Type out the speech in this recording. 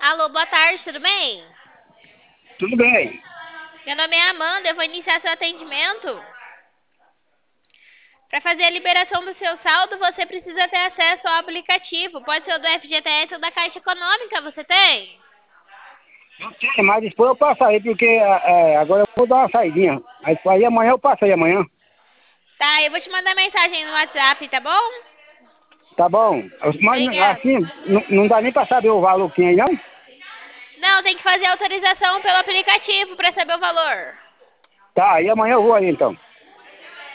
Alô, boa tarde, tudo bem? Tudo bem. Meu nome é Amanda, eu vou iniciar seu atendimento. Para fazer a liberação do seu saldo, você precisa ter acesso ao aplicativo. Pode ser o do FGTS ou da Caixa Econômica, você tem? Eu tenho, mas depois eu passo aí, porque agora eu vou dar uma saidinha. Aí amanhã eu passo aí amanhã. Tá, eu vou te mandar mensagem no WhatsApp, tá bom? Tá bom? Mas Obrigada. assim, não dá nem pra saber o valor que tem aí, não? Não, tem que fazer autorização pelo aplicativo para saber o valor. Tá, aí amanhã eu vou aí então.